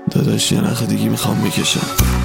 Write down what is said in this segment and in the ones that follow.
داداش یه نخ دیگه میخوام بکشم.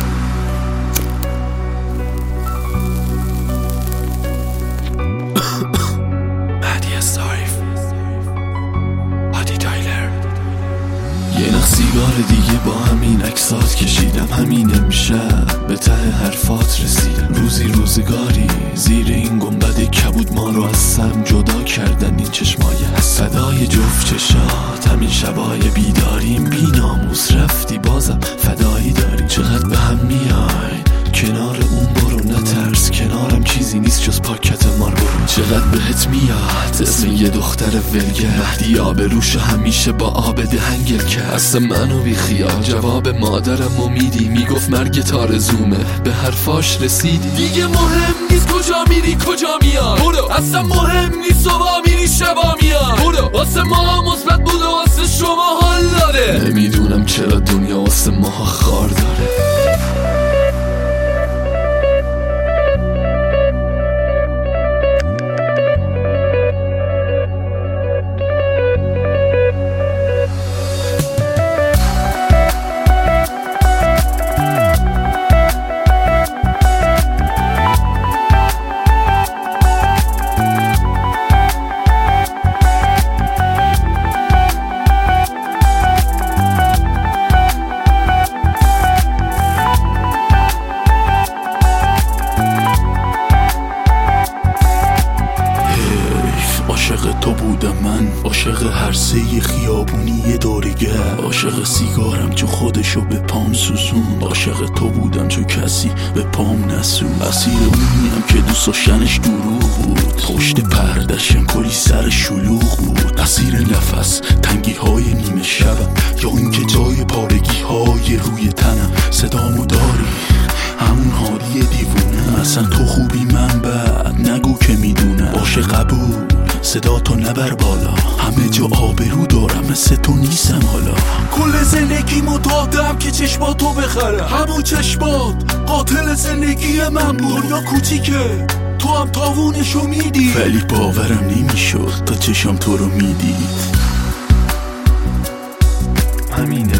یه نخ سیگار دیگه با همین عکسات کشیدم، همین امشب به ته حرفات رسیدم. روزی روزگاری زیر این گنبد کبود ما رو از سم جدا کردن این چشمای هست. صدای جفت چشات همین شبای بیداریم، بی ناموس رفتی بازم فدایی داری. چقدر به هم میای کنار اون برو، نترس کنارم چیزی نیست جز پاکت ماربورو. چقدر بهت میاد اسم یه دختر ولگر، مهدی آبروش همیشه با آب دهنگل کرد. اصل منو بی خیال جواب مادرم میدی، میگفت مرگ تارزومه به حرفاش رسیدی. دیگه مهم نیست کجا میری کجا میاد برو، اصلا مهم نیست صبح میری شبا میاد برو. واسه ما مثبت بوده واسه شما حال داره، نمیدونم چرا دنیا واسه ما خار داره. عاشق تو بودم من، عاشق هر سه خیابونی یه دورگر، عاشق سیگارم چون خودشو به پام سوزون، عاشق تو بودم چون کسی به پام نسون. اسیر اونیم که دوست داشتنش دروغ بود، پشت پردشم کلی سر شلوغ بود. اسیر نفس تنگی های نیمه شبم، یا اینکه جای پارگی های روی تنم. صدامو داری همون حالی دیوونه، اصلا تو خوبی من بد نگو که میدونم. باشه قبول صدا تو نبر بالا، همه جا آبرو دارم مثل تو نیستم حالا. کل زندگیمو دادم که چشماتو بخرم، همون چشمات قاتل زندگی من بود. یا کوچیکه تو هم تاوونشو میدی، ولی باورم نمیشد تا چشم تو رو میدید. همینه